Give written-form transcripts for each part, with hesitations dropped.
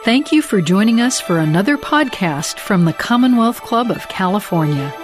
Thank you for joining us for another podcast from the Commonwealth Club of California.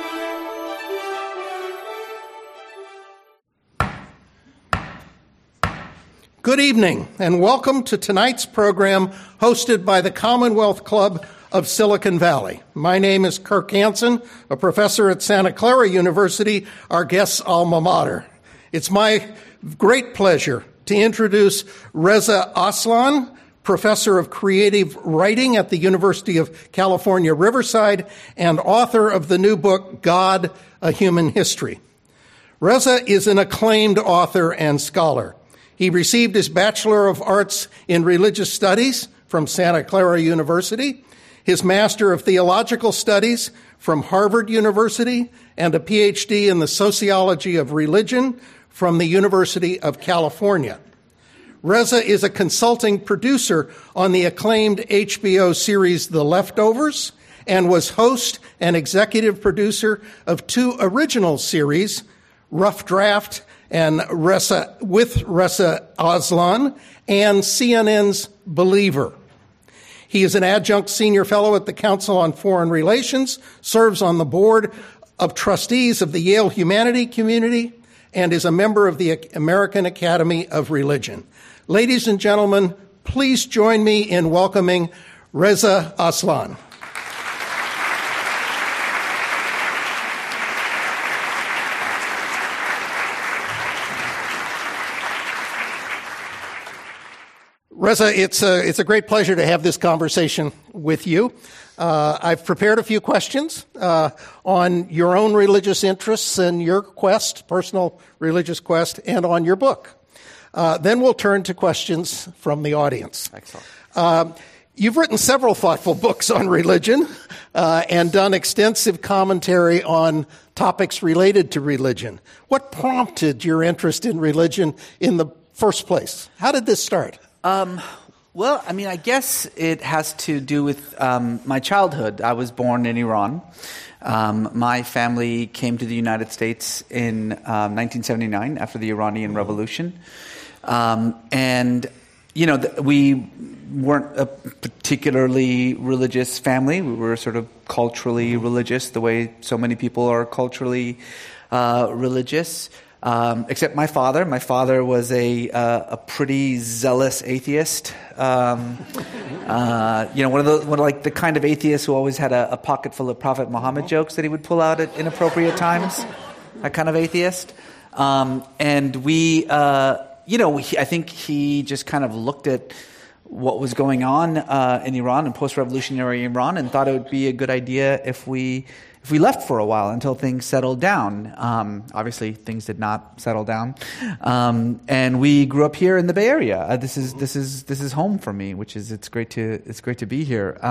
Good evening, and welcome to tonight's program hosted by the Commonwealth Club of Silicon Valley. My name is Kirk Hansen, a professor at Santa Clara University, our guest's alma mater. It's my great pleasure to introduce Reza Aslan, professor of creative writing at the University of California, Riverside, and author of the new book, God, A Human History. Reza is an acclaimed author and scholar. He received his Bachelor of Arts in Religious Studies from Santa Clara University, his Master of Theological Studies from Harvard University, and a PhD in the Sociology of Religion from the University of California. Reza is a consulting producer on the acclaimed HBO series The Leftovers and was host and executive producer of two original series, Rough Draft and Reza Aslan, and CNN's Believer. He is an adjunct senior fellow at the Council on Foreign Relations, serves on the board of trustees of the Yale Humanity Community, and is a member of the American Academy of Religion. Ladies and gentlemen, please join me in welcoming Reza Aslan. Reza, it's a great pleasure to have this conversation with you. I've prepared a few questions on your own religious interests and your quest, personal religious quest, and on your book. Then we'll turn to questions from the audience. Excellent. You've written several thoughtful books on religion and done extensive commentary on topics related to religion. What prompted your interest in religion in the first place? How did this start? Well, I guess it has to do with my childhood. I was born in Iran. My family came to the United States in 1979 after the Iranian Revolution. We weren't a particularly religious family. We were sort of culturally religious, the way so many people are culturally religious. Except my father. My father was a pretty zealous atheist. One of the kind of atheists who always had a pocket full of Prophet Muhammad jokes that he would pull out at inappropriate times. That kind of atheist. I think he just kind of looked at what was going on in Iran and post-revolutionary Iran and thought it would be a good idea if we left for a while until things settled down. Obviously, things did not settle down, and we grew up here in the Bay Area. This is home for me, it's great to be here.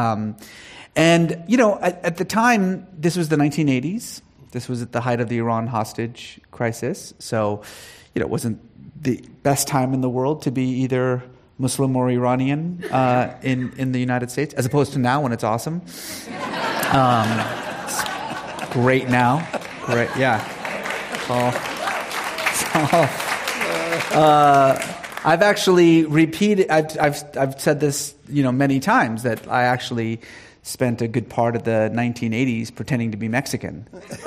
At the time, this was the 1980s. This was at the height of the Iran hostage crisis. So, it wasn't the best time in the world to be either Muslim or Iranian in the United States, as opposed to now when it's awesome. Great now. Great, yeah. I've actually repeated, I've said this, many times, that I actually spent a good part of the 1980s pretending to be Mexican.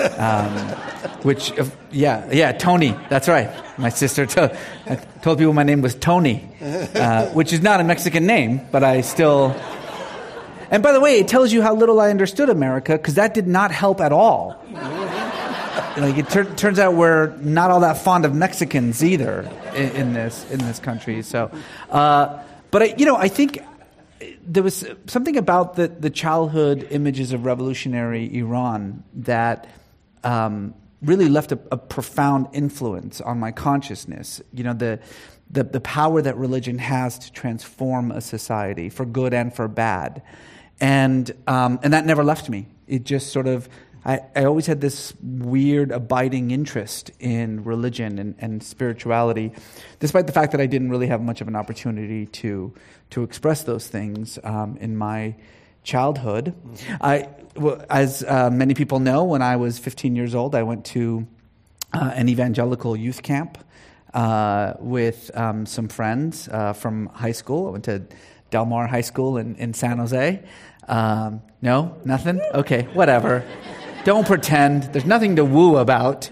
Tony, that's right. My sister I told people my name was Tony, which is not a Mexican name, but I still... And by the way, it tells you how little I understood America, because that did not help at all. It turns out we're not all that fond of Mexicans either in this country. So, I think there was something about the childhood images of revolutionary Iran that really left a profound influence on my consciousness. The power that religion has to transform a society for good and for bad. And that never left me. It just sort of, I always had this weird abiding interest in religion and spirituality, despite the fact that I didn't really have much of an opportunity to express those things in my childhood. As many people know, when I was 15 years old, I went to an evangelical youth camp with some friends from high school. I went to Del Mar High School in San Jose. No? Nothing? Okay, whatever. Don't pretend. There's nothing to woo about.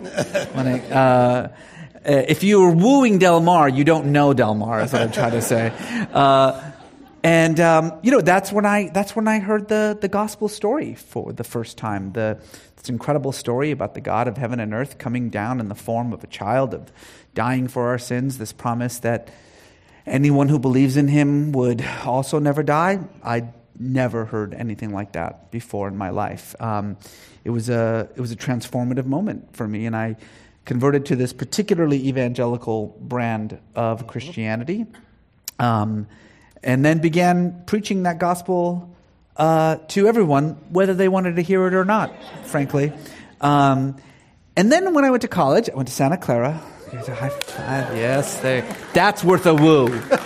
If you're wooing Del Mar, you don't know Del Mar, is what I'm trying to say. That's when I heard the gospel story for the first time. This incredible story about the God of heaven and earth coming down in the form of a child, of dying for our sins. This promise that anyone who believes in him would also never die. I'd never heard anything like that before in my life. It was a transformative moment for me, and I converted to this particularly evangelical brand of Christianity, and then began preaching that gospel to everyone, whether they wanted to hear it or not, frankly. And then when I went to college, I went to Santa Clara. There's a high five. Yes, that's worth a woo.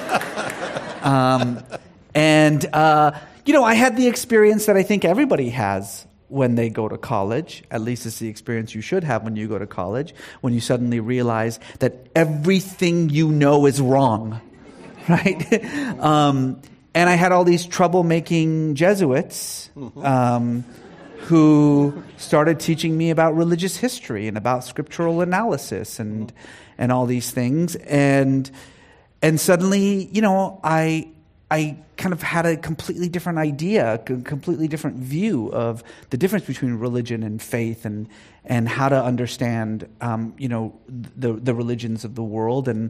I had the experience that I think everybody has when they go to college. At least it's the experience you should have when you go to college, when you suddenly realize that everything you know is wrong, right? And I had all these troublemaking Jesuits who started teaching me about religious history and about scriptural analysis and all these things. And suddenly, I kind of had a completely different idea, a completely different view of the difference between religion and faith, and how to understand, the religions of the world, and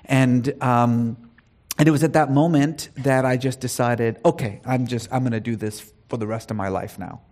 it was at that moment that I just decided, okay, I'm going to do this for the rest of my life now.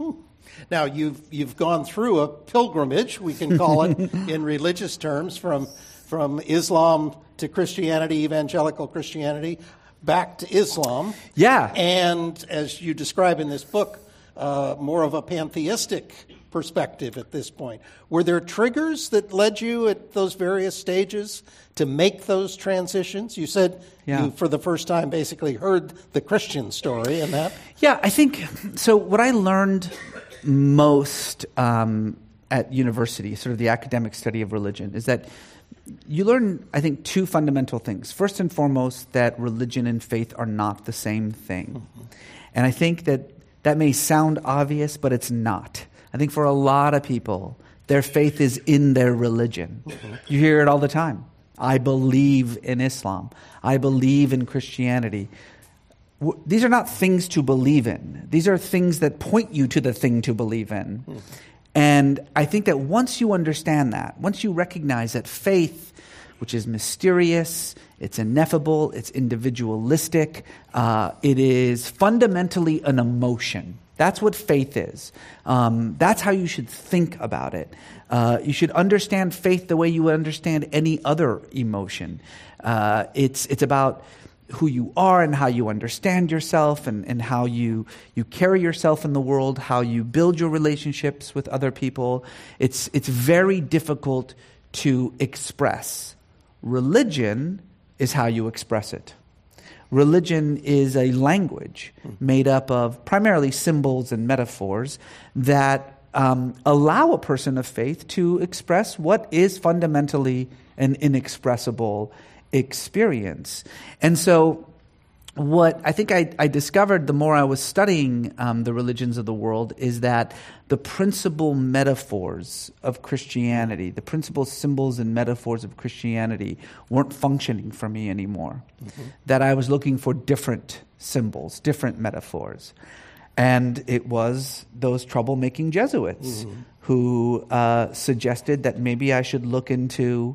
Now you've gone through a pilgrimage, we can call it in religious terms, from Islam to Christianity, evangelical Christianity, back to Islam. Yeah. And as you describe in this book, more of a pantheistic perspective at this point. Were there triggers that led you at those various stages to make those transitions? You said you, for the first time, basically heard the Christian story and that. Yeah, I think, so what I learned most at university, sort of the academic study of religion, is that you learn, I think, two fundamental things. First and foremost, that religion and faith are not the same thing. Mm-hmm. And I think that may sound obvious, but it's not. I think for a lot of people, their faith is in their religion. Mm-hmm. You hear it all the time. I believe in Islam. I believe in Christianity. These are not things to believe in. These are things that point you to the thing to believe in. Mm-hmm. And I think that once you understand that, once you recognize that faith, which is mysterious, it's ineffable, it's individualistic, it is fundamentally an emotion. That's what faith is. That's how you should think about it. You should understand faith the way you would understand any other emotion. It's about who you are and how you understand yourself and how you carry yourself in the world, how you build your relationships with other people. It's very difficult to express. Religion is how you express it. Religion is a language made up of primarily symbols and metaphors that allow a person of faith to express what is fundamentally an inexpressible experience. And so what I think I discovered the more I was studying the religions of the world is that the principal metaphors of Christianity, the principal symbols and metaphors of Christianity weren't functioning for me anymore. Mm-hmm. That I was looking for different symbols, different metaphors. And it was those troublemaking Jesuits who suggested that maybe I should look into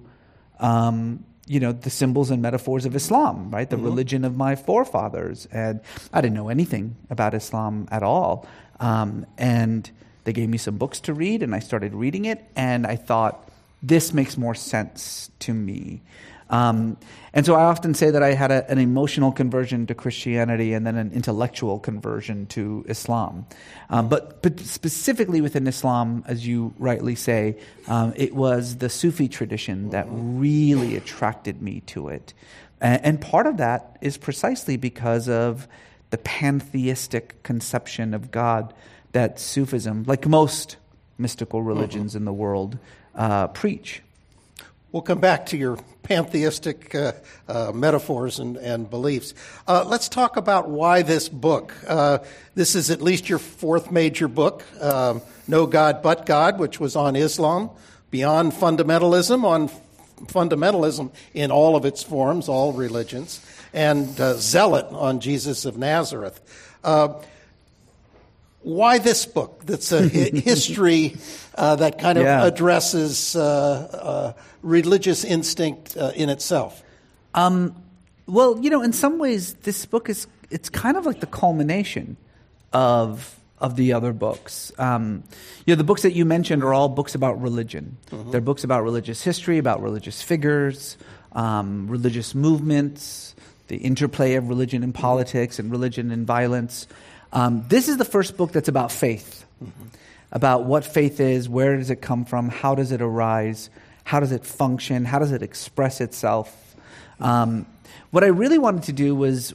the symbols and metaphors of Islam, right? The religion of my forefathers. And I didn't know anything about Islam at all. And they gave me some books to read, and I started reading it, and I thought, this makes more sense to me. And so I often say that I had an emotional conversion to Christianity and then an intellectual conversion to Islam. But specifically within Islam, as you rightly say, it was the Sufi tradition that really attracted me to it. And part of that is precisely because of the pantheistic conception of God that Sufism, like most mystical religions in the world, preach. We'll come back to your pantheistic metaphors and beliefs. Let's talk about why this book. This is at least your fourth major book, No God But God, which was on Islam, Beyond Fundamentalism, on fundamentalism in all of its forms, all religions, and Zealot on Jesus of Nazareth. Why this book that's a history that kind of addresses religious instinct in itself? Well, in some ways, this book it's kind of like the culmination of the other books. The books that you mentioned are all books about religion. Mm-hmm. They're books about religious history, about religious figures, religious movements, the interplay of religion and politics and religion and violence. This is the first book that's about faith, about what faith is, where does it come from, how does it arise, how does it function, how does it express itself. What I really wanted to do was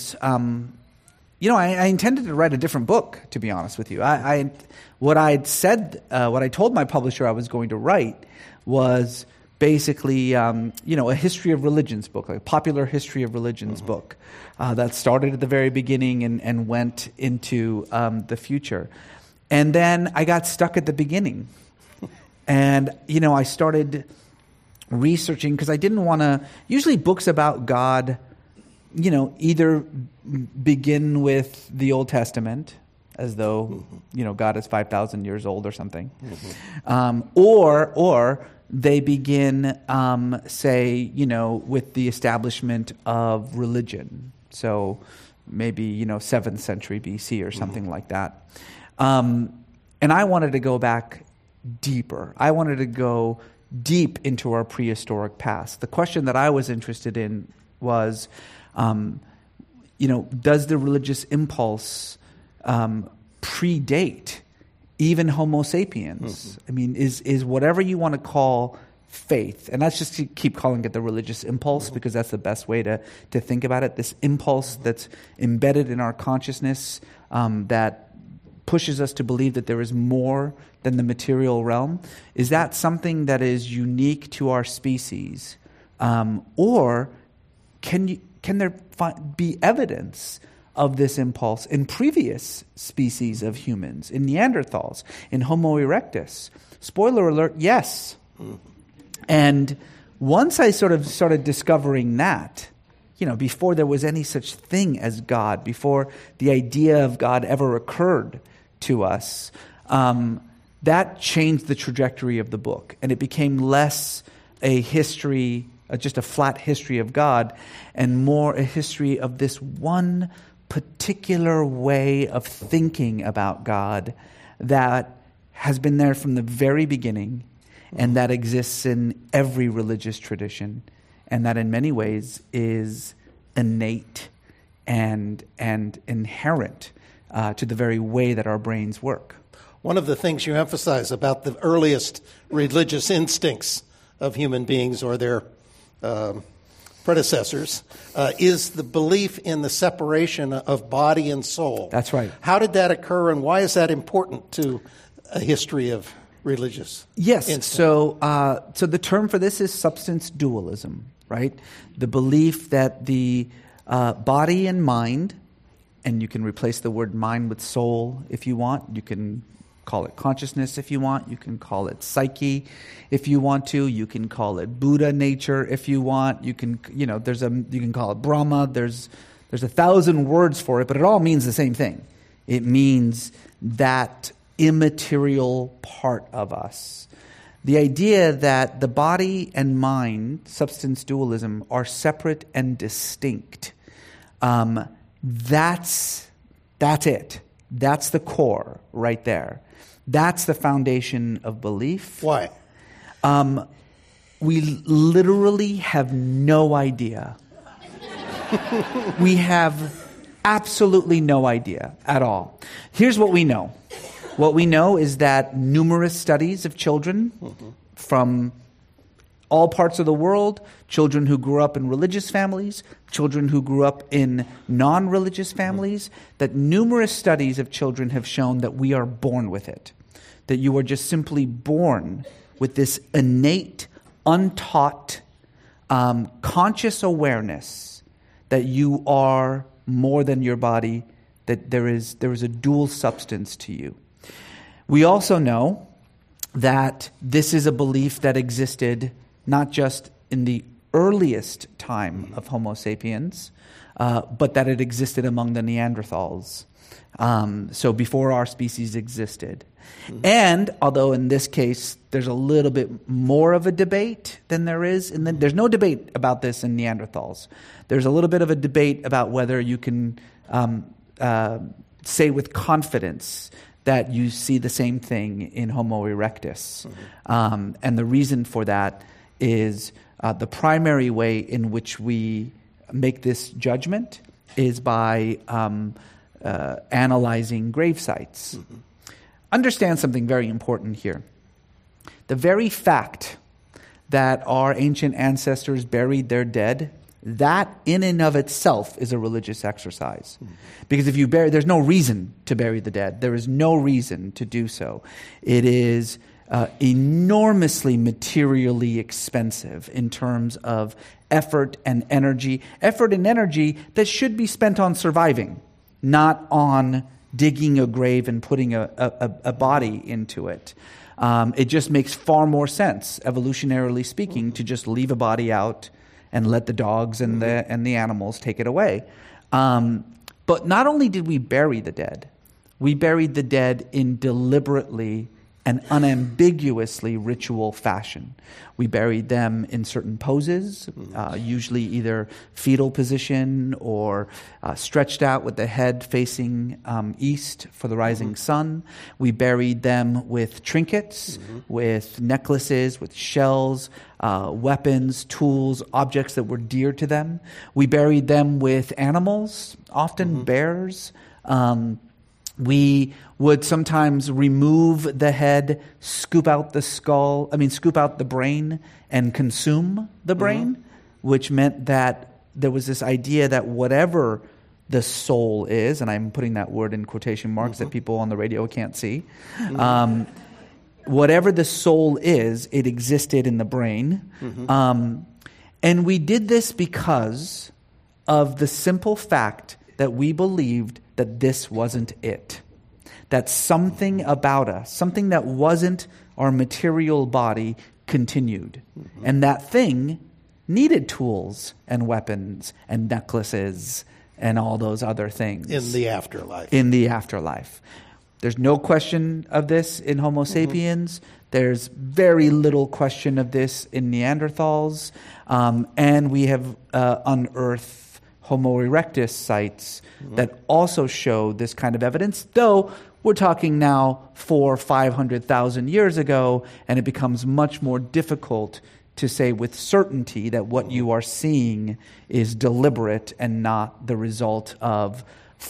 I intended to write a different book, to be honest with you. What I told my publisher I was going to write was basically, a history of religions book, like a popular history of religions book that started at the very beginning and went into the future. And then I got stuck at the beginning. And, I started researching because I didn't want to, usually books about God, either begin with the Old Testament, as though, God is 5,000 years old or something. Or they begin, with the establishment of religion. So maybe, 7th century BC or something like that. And I wanted to go back deeper. I wanted to go deep into our prehistoric past. The question that I was interested in was, does the religious impulse predate even Homo sapiens? I mean, is whatever you want to call faith, and let's just keep calling it the religious impulse because that's the best way to think about it, this impulse that's embedded in our consciousness that pushes us to believe that there is more than the material realm, is that something that is unique to our species? Or can there be evidence of this impulse in previous species of humans, in Neanderthals, in Homo erectus? Spoiler alert, yes. And once I sort of started discovering that, before there was any such thing as God, before the idea of God ever occurred to us, that changed the trajectory of the book. And it became less a history, just a flat history of God, and more a history of this one particular way of thinking about God that has been there from the very beginning and that exists in every religious tradition, and that in many ways is innate and inherent to the very way that our brains work. One of the things you emphasize about the earliest religious instincts of human beings or their predecessors is the belief in the separation of body and soul. That's right. How did that occur, and why is that important to a history of religious instinct? So the term for this is substance dualism, right? The belief that the body and mind, and you can replace the word mind with soul if you want. You can call it consciousness if you want. You can call it psyche if you want to. You can call it Buddha nature if you want. You can, you can call it Brahma. There's 1,000 words for it, but it all means the same thing. It means that immaterial part of us. The idea that the body and mind, substance dualism, are separate and distinct. That's it. That's the core right there. That's the foundation of belief. Why? We literally have no idea. We have absolutely no idea at all. Here's what we know. What we know is that numerous studies of children from all parts of the world, children who grew up in religious families, children who grew up in non-religious families, that numerous studies of children have shown that we are born with it, that you are just simply born with this innate untaught, conscious awareness that you are more than your body, that there is a dual substance to you. We also know that this is a belief that existed not just in the earliest time of Homo sapiens, but that it existed among the Neanderthals. So before our species existed. And although in this case there's a little bit more of a debate than there is, there's no debate about this in Neanderthals. There's a little bit of a debate about whether you can say with confidence that you see the same thing in Homo erectus. And the reason for that is the primary way in which we make this judgment is by analyzing grave sites. Understand something very important here. The very fact that our ancient ancestors buried their dead, that in and of itself is a religious exercise. Because if you there's no reason to bury the dead. There is no reason to do so. It is enormously materially expensive in terms of effort and energy that should be spent on surviving, not on digging a grave and putting a body into it. It just makes far more sense, evolutionarily speaking, to just leave a body out and let the dogs and the animals take it away. But not only did we bury the dead, we buried the dead in deliberately and unambiguously ritual fashion. We buried them in certain poses, usually either fetal position or stretched out with the head facing east for the rising sun. We buried them with trinkets, with necklaces, with shells, weapons, tools, objects that were dear to them. We buried them with animals, often bears. We would sometimes remove the head, scoop out the brain and consume the brain, which meant that there was this idea that whatever the soul is, and I'm putting that word in quotation marks that people on the radio can't see, whatever the soul is, it existed in the brain. And we did this because of the simple fact that we believed that this wasn't it. That something about us, something that wasn't our material body, continued. And that thing needed tools and weapons and necklaces and all those other things. In the afterlife. In the afterlife. There's no question of this in Homo sapiens. There's very little question of this in Neanderthals. And we have unearthed Homo erectus sites that also show this kind of evidence, though we're talking now 400,000 or 500,000 years ago, and it becomes much more difficult to say with certainty that what you are seeing is deliberate and not the result of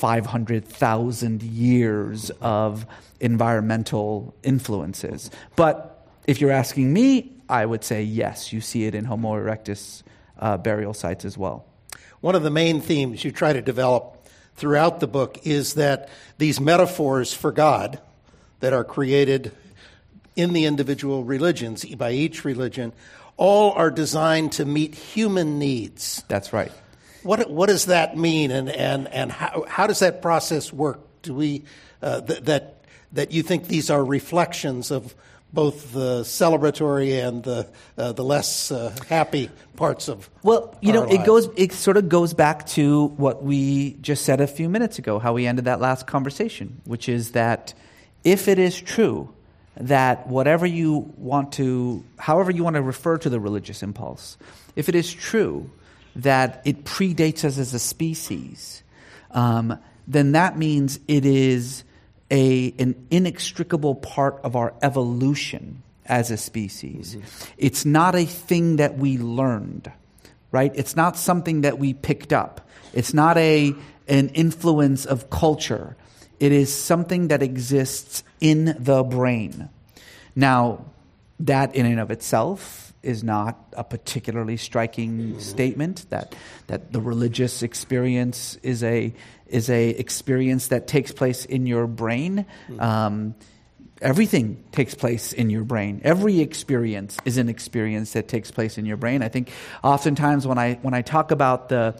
500,000 years of environmental influences. But if you're asking me, I would say yes, you see it in Homo erectus burial sites as well. One of the main themes you try to develop throughout the book is that these metaphors for God that are created in the individual religions, by each religion, all are designed to meet human needs. That's right. What does that mean, and how does that process work? Do we that you think these are reflections of both the celebratory and the less happy parts of our lives? It sort of goes back to what we just said a few minutes ago, how we ended that last conversation, which is that if it is true that however you want to refer to the religious impulse, if it is true that it predates us as a species, then that means it is an inextricable part of our evolution as a species. It's not a thing that we learned, right? It's not something that we picked up. It's not an influence of culture. It is something that exists in the brain. Now, that in and of itself is not a particularly striking statement, that the religious experience is a experience that takes place in your brain. everything takes place in your brain. Every experience is an experience that takes place in your brain. I think oftentimes when I talk about the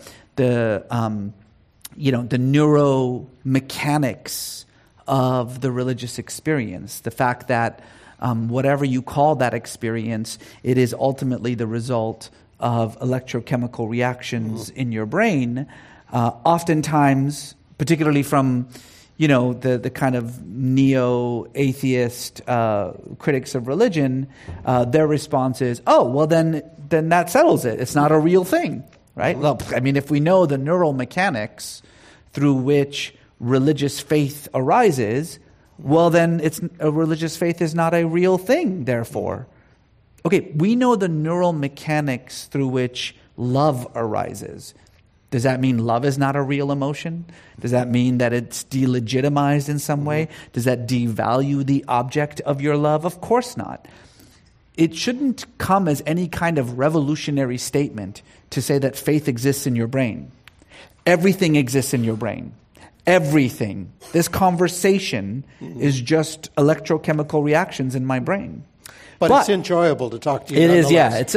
neuromechanics of the religious experience, the fact that whatever you call that experience, it is ultimately the result of electrochemical reactions in your brain. Oftentimes, particularly from the kind of neo-atheist critics of religion, their response is, oh, well, then that settles it. It's not a real thing, right? Well, I mean, if we know the neural mechanics through which religious faith arises, well, then a religious faith is not a real thing, therefore. Okay, we know the neural mechanics through which love arises. Does that mean love is not a real emotion? Does that mean that it's delegitimized in some way? Does that devalue the object of your love? Of course not. It shouldn't come as any kind of revolutionary statement to say that faith exists in your brain. Everything exists in your brain. Everything. This conversation is just electrochemical reactions in my brain. But it's enjoyable to talk to you. It is, yeah. It's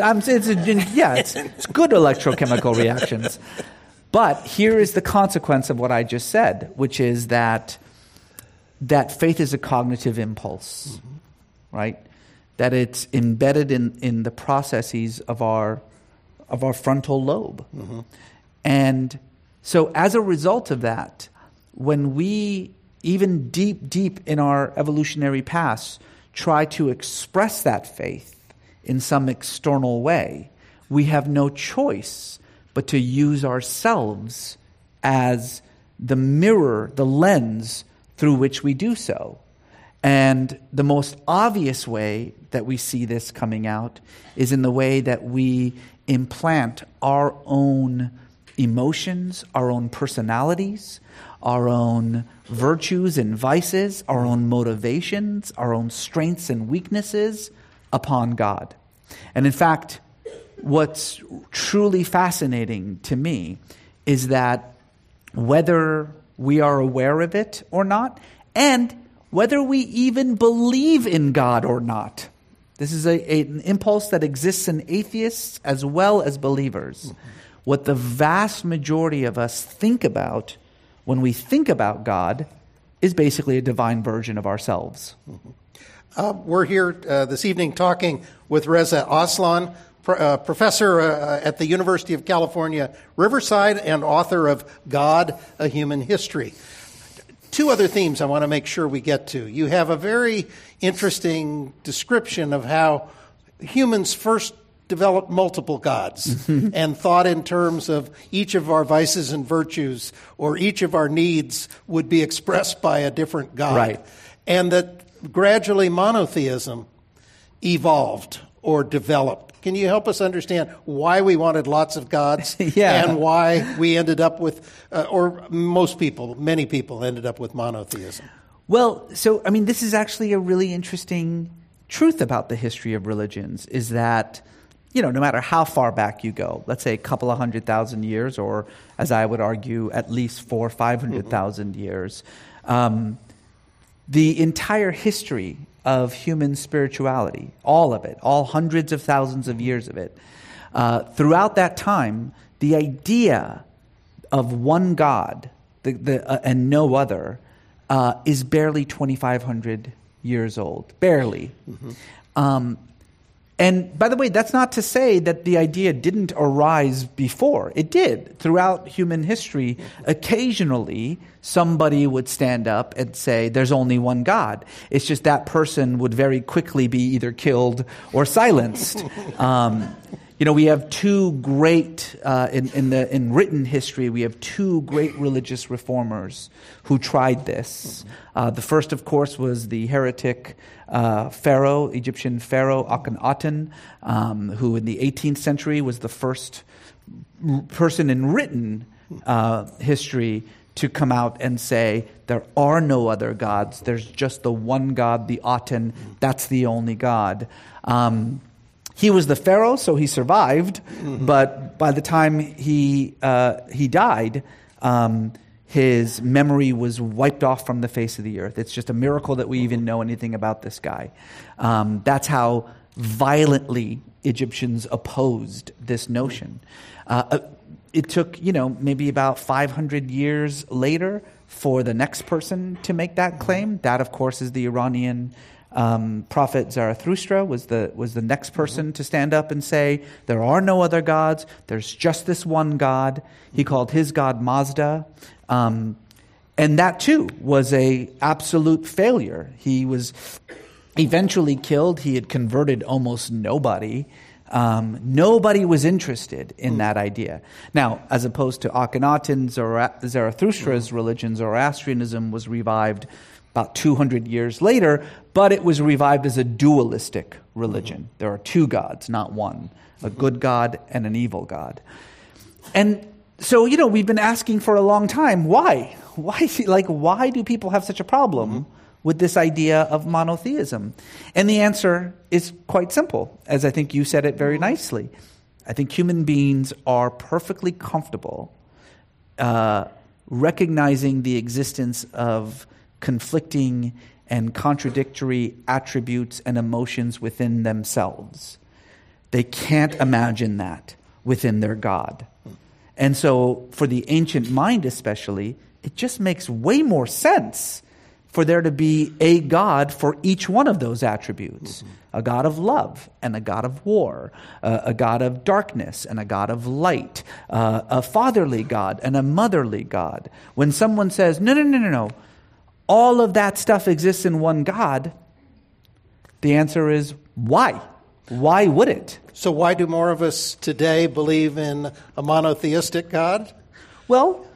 good electrochemical reactions. But here is the consequence of what I just said, which is that faith is a cognitive impulse, right? That it's embedded in the processes of our frontal lobe. And so as a result of that, when we, even deep in our evolutionary past, try to express that faith in some external way, we have no choice but to use ourselves as the mirror, the lens through which we do so. And the most obvious way that we see this coming out is in the way that we implant our own emotions, our own personalities, our own virtues and vices, our own motivations, our own strengths and weaknesses upon God. And in fact, what's truly fascinating to me is that whether we are aware of it or not, and whether we even believe in God or not, this is an impulse that exists in atheists as well as believers. What the vast majority of us think about when we think about God is basically a divine version of ourselves. We're here this evening talking with Reza Aslan, professor at the University of California, Riverside, and author of God, A Human History. Two other themes I want to make sure we get to. You have a very interesting description of how humans first developed multiple gods and thought in terms of each of our vices and virtues or each of our needs would be expressed by a different god. Right. And that gradually monotheism evolved or developed. Can you help us understand why we wanted lots of gods and why we ended up with, or many people ended up with monotheism? Well, so, I mean, this is actually a really interesting truth about the history of religions, is that no matter how far back you go, let's say a couple of 100,000 years, or as I would argue, at least 400,000 or 500,000 years, the entire history of human spirituality, all of it, all hundreds of thousands of years of it, throughout that time, the idea of one God and no other is barely 2,500 years old, barely. And by the way, that's not to say that the idea didn't arise before. It did. Throughout human history, occasionally somebody would stand up and say, there's only one God. It's just that person would very quickly be either killed or silenced. We have two great, in written history, we have two great religious reformers who tried this. The first, of course, was the heretic pharaoh, Egyptian pharaoh Akhenaten, who in the 18th century was the first person in written history to come out and say, there are no other gods, there's just the one God, the Aten, that's the only God. He was the pharaoh, so he survived, but by the time he died, his memory was wiped off from the face of the earth. It's just a miracle that we even know anything about this guy. That's how violently Egyptians opposed this notion. It took, maybe about 500 years later for the next person to make that claim. That, of course, is the Iranian prophet Zarathustra was the next person to stand up and say, there are no other gods, there's just this one God. He called his God Mazda. And that too was a absolute failure. He was eventually killed. He had converted almost nobody. Nobody was interested in that idea. Now, as opposed to Akhenaten, Zarathustra's religion, Zoroastrianism was revived about 200 years later, but it was revived as a dualistic religion. There are two gods, not one, a good God and an evil God. And so, we've been asking for a long time, why? Why do people have such a problem with this idea of monotheism? And the answer is quite simple, as I think you said it very nicely. I think human beings are perfectly comfortable recognizing the existence of conflicting and contradictory attributes and emotions within themselves. They can't imagine that within their God. And so for the ancient mind especially, it just makes way more sense for there to be a God for each one of those attributes. A God of love and a God of war, a God of darkness and a God of light, a fatherly God and a motherly God. When someone says, no, all of that stuff exists in one God, the answer is why? Why would it? So why do more of us today believe in a monotheistic God? Well,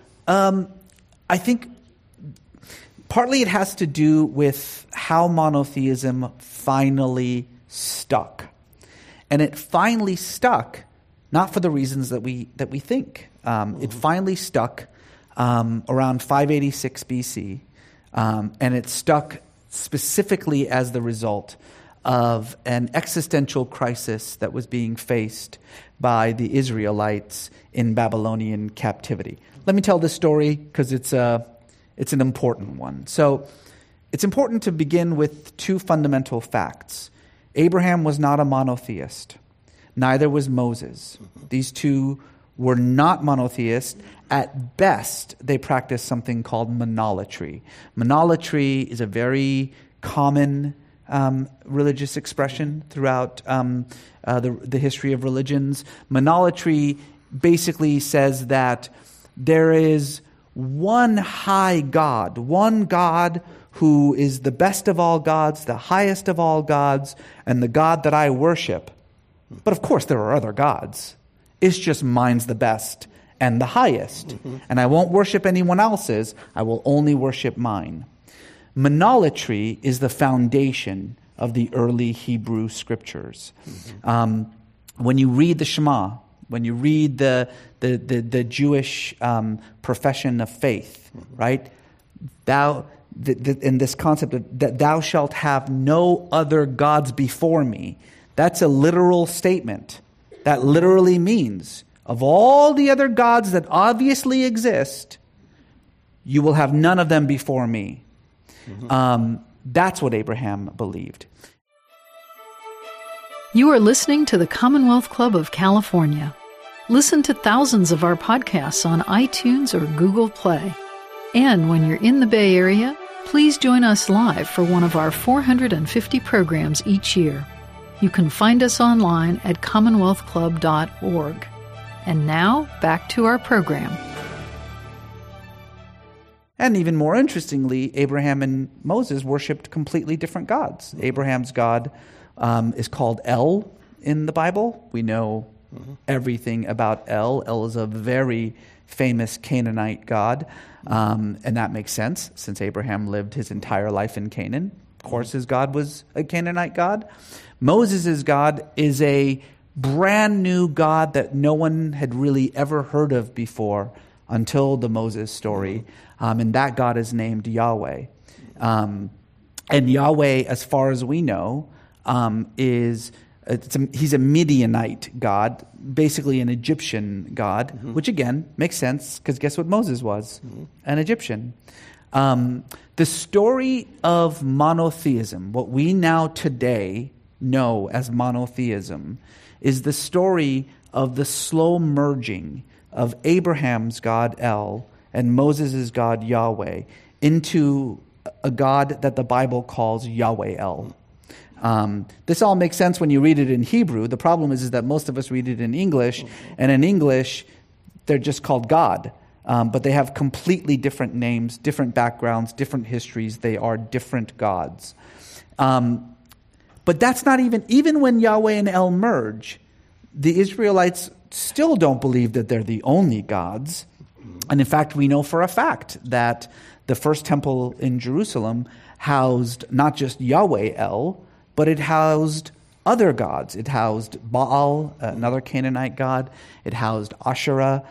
I think partly it has to do with how monotheism finally stuck. And it finally stuck not for the reasons that we think. It finally stuck around 586 BC. And it stuck specifically as the result of an existential crisis that was being faced by the Israelites in Babylonian captivity. Let me tell this story because it's an important one. So it's important to begin with two fundamental facts. Abraham was not a monotheist. Neither was Moses. These two were not monotheists. At best, they practiced something called monolatry. Monolatry is a very common religious expression throughout the history of religions. Monolatry basically says that there is one high God, one God who is the best of all gods, the highest of all gods, and the God that I worship. But of course, there are other gods. It's just mine's the best and the highest. And I won't worship anyone else's. I will only worship mine. Monolatry is the foundation of the early Hebrew scriptures. When you read the Shema, when you read the Jewish profession of faith, right? In this concept of that thou shalt have no other gods before me, that's a literal statement. That literally means of all the other gods that obviously exist, you will have none of them before me. That's what Abraham believed. You are listening to the Commonwealth Club of California. Listen to thousands of our podcasts on iTunes or Google Play. And when you're in the Bay Area, please join us live for one of our 450 programs each year. You can find us online at commonwealthclub.org. And now, back to our program. And even more interestingly, Abraham and Moses worshipped completely different gods. Abraham's God is called El in the Bible. We know everything about El. El is a very famous Canaanite god. And that makes sense, since Abraham lived his entire life in Canaan. Of course, his God was a Canaanite god. Moses' God is a brand new God that no one had really ever heard of before until the Moses story. And that God is named Yahweh. And Yahweh, as far as we know, is he's a Midianite god, basically an Egyptian god, which again makes sense because guess what Moses was? An Egyptian. The story of monotheism, what we now today know as monotheism, is the story of the slow merging of Abraham's God El and Moses' God Yahweh into a God that the Bible calls Yahweh El. This all makes sense when you read it in Hebrew. The problem is that most of us read it in English, and in English, they're just called God. But they have completely different names, different backgrounds, different histories. They are different gods. But that's not even when Yahweh and El merge, the Israelites still don't believe that they're the only gods. And in fact, we know for a fact that the first temple in Jerusalem housed not just Yahweh El, but it housed other gods. It housed Baal, another Canaanite god. It housed Asherah,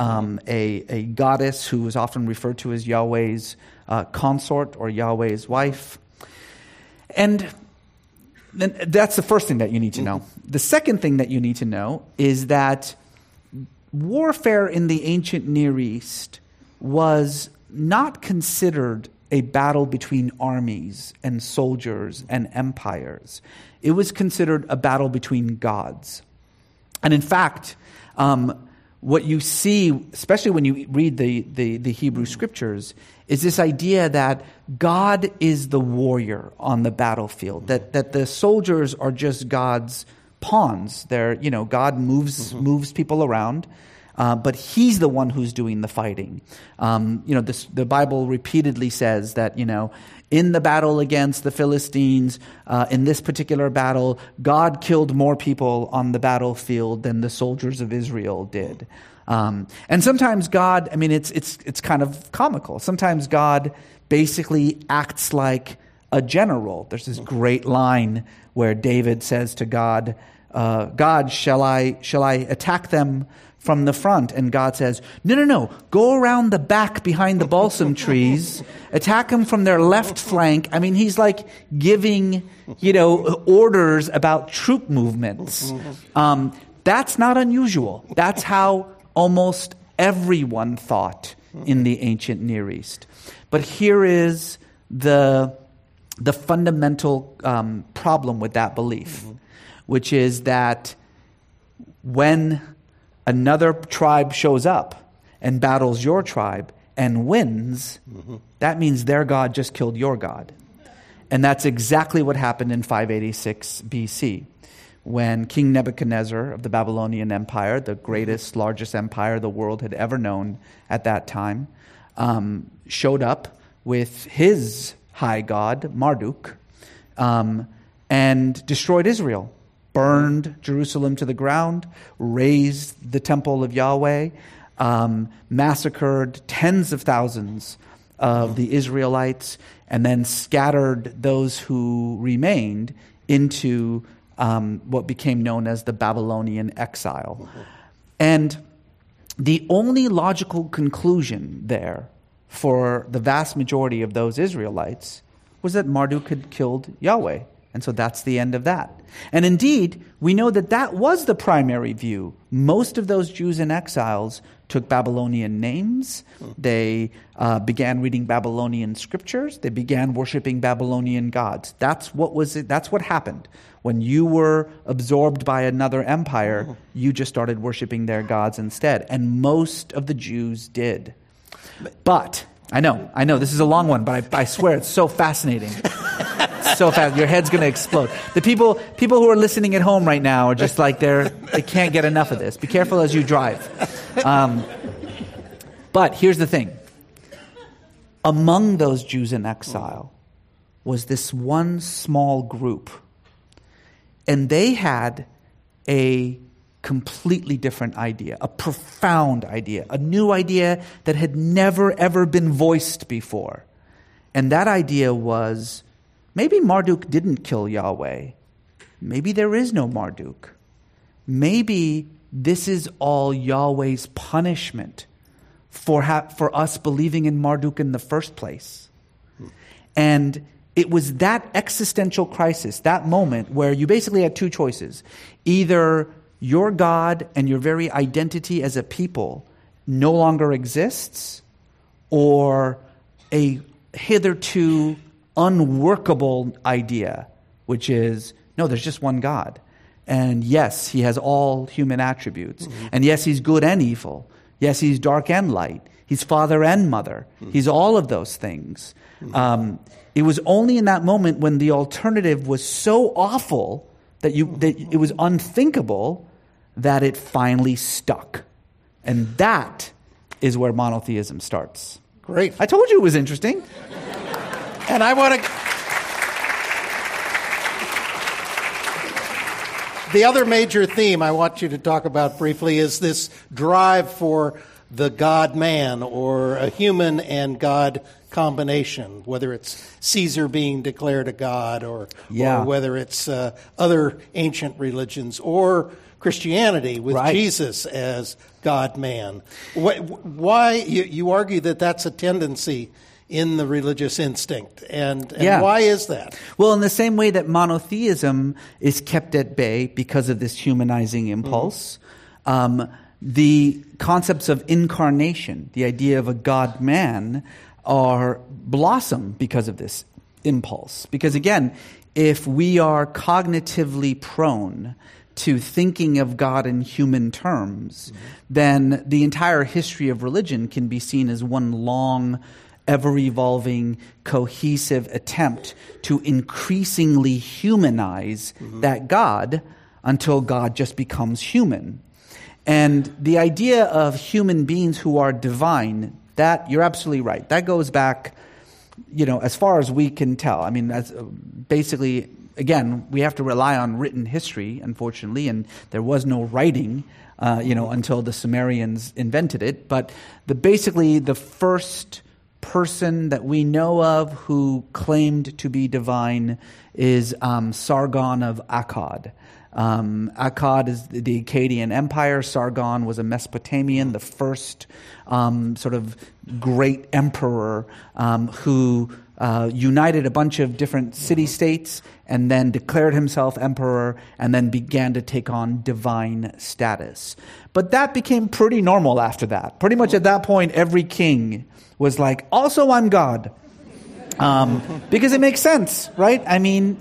a goddess who was often referred to as Yahweh's consort or Yahweh's wife. And that's the first thing that you need to know. The second thing that you need to know is that warfare in the ancient Near East was not considered a battle between armies and soldiers and empires. It was considered a battle between gods. And in fact, what you see, especially when you read the Hebrew scriptures, is this idea that God is the warrior on the battlefield, that the soldiers are just God's pawns. They're, God moves people around, but he's the one who's doing the fighting. The Bible repeatedly says that, in the battle against the Philistines, in this particular battle, God killed more people on the battlefield than the soldiers of Israel did. And sometimes God, it's kind of comical. Sometimes God basically acts like a general. There's this great line where David says to God, God, shall I attack them from the front? And God says, no, go around the back behind the balsam trees, attack them from their left flank. He's like giving, orders about troop movements. That's not unusual. That's how almost everyone thought in the ancient Near East. But here is the fundamental problem with that belief, which is that when another tribe shows up and battles your tribe and wins, that means their God just killed your God. And that's exactly what happened in 586 BC. When King Nebuchadnezzar of the Babylonian Empire, the greatest, largest empire the world had ever known at that time, showed up with his high god, Marduk, and destroyed Israel, burned Jerusalem to the ground, razed the temple of Yahweh, massacred tens of thousands of the Israelites, and then scattered those who remained into what became known as the Babylonian exile. And the only logical conclusion there for the vast majority of those Israelites was that Marduk had killed Yahweh. And so that's the end of that. And indeed, we know that that was the primary view. Most of those Jews in exiles took Babylonian names. They began reading Babylonian scriptures. They began worshiping Babylonian gods. That's what happened. When you were absorbed by another empire, you just started worshiping their gods instead. And most of the Jews did. But, I know, this is a long one, but I swear it's so fascinating. So fast, your head's going to explode. The people who are listening at home right now are just like they can't get enough of this. Be careful as you drive. But here's the thing. Among those Jews in exile was this one small group. And they had a completely different idea, a profound idea, a new idea that had never, ever been voiced before. And that idea was, maybe Marduk didn't kill Yahweh. Maybe there is no Marduk. Maybe this is all Yahweh's punishment for us believing in Marduk in the first place. And it was that existential crisis, that moment where you basically had two choices. Either your God and your very identity as a people no longer exists, or a hitherto unworkable idea, which is, no, there's just one God. And yes, he has all human attributes. Mm-hmm. And yes, he's good and evil. Yes, he's dark and light. He's father and mother. Mm-hmm. He's all of those things. Mm-hmm. It was only in that moment when the alternative was so awful that it was unthinkable that it finally stuck. And that is where monotheism starts. Great. I told you it was interesting. And I want to... The other major theme I want you to talk about briefly is this drive for the God-man, or a human and God combination, whether it's Caesar being declared a god, or whether it's other ancient religions, or Christianity with Jesus as God-man. Why you argue that that's a tendency in the religious instinct, and why is that? Well, in the same way that monotheism is kept at bay because of this humanizing impulse, the concepts of incarnation, the idea of a God-man, are blossom because of this impulse. Because again, if we are cognitively prone to thinking of God in human terms, then the entire history of religion can be seen as one long, ever-evolving, cohesive attempt to increasingly humanize that God until God just becomes human. And the idea of human beings who are divine, that you're absolutely right. That goes back, as far as we can tell. I mean, that's basically, again, we have to rely on written history, unfortunately, and there was no writing, until the Sumerians invented it. But basically the first person that we know of who claimed to be divine is Sargon of Akkad. Akkad is the Akkadian Empire. Sargon was a Mesopotamian, the first sort of great emperor who united a bunch of different city-states and then declared himself emperor and then began to take on divine status. But that became pretty normal after that. Pretty much at that point, every king was like, also I'm God. Because it makes sense, right? I mean,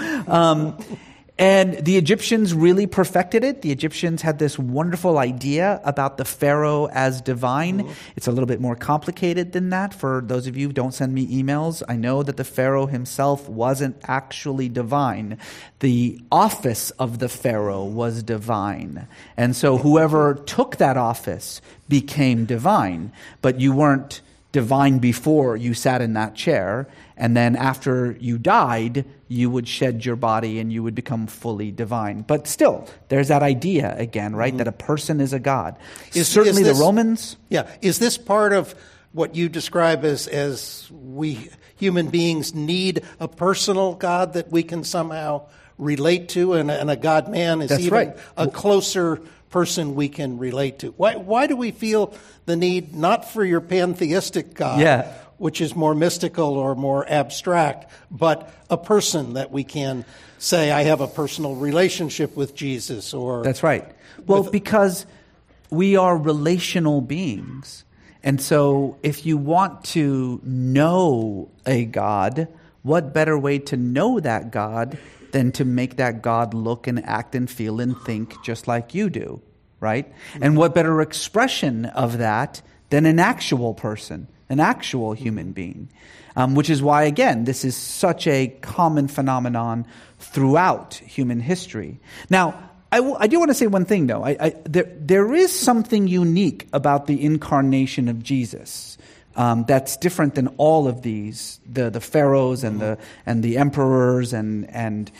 and the Egyptians really perfected it. The Egyptians had this wonderful idea about the pharaoh as divine. It's a little bit more complicated than that. For those of you who don't send me emails, I know that the pharaoh himself wasn't actually divine. The office of the pharaoh was divine. And so whoever took that office became divine. But you weren't divine before you sat in that chair, and then after you died, you would shed your body and you would become fully divine. But still, there's that idea again, right, that a person is a god. Certainly the Romans... Yeah. Is this part of what you describe as we human beings need a personal God that we can somehow relate to, and a God-man is a closer person we can relate to? Why do we feel the need, not for your pantheistic God, which is more mystical or more abstract, but a person that we can say, I have a personal relationship with Jesus? Or That's right. Well, because we are relational beings. And so if you want to know a God, what better way to know that God than to make that God look and act and feel and think just like you do, right? And what better expression of that than an actual person, an actual human being, which is why, again, this is such a common phenomenon throughout human history. Now, I do want to say one thing, though. There is something unique about the incarnation of Jesus that's different than all of these, the pharaohs and the emperors and